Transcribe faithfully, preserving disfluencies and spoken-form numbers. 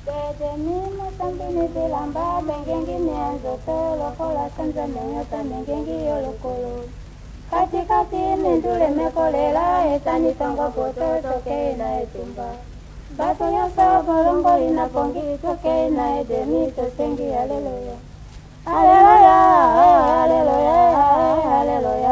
Dede mimo sambini bilamba bengengi mianzo tolo kola sanza menyota mengengi yolokolo. Kati kati nindule mekolela etani tongo poto toke na etumba. Bato yoso bolongo ina pongi toke na edemi tosengi haleluya. Haleluya, haleluya, haleluya.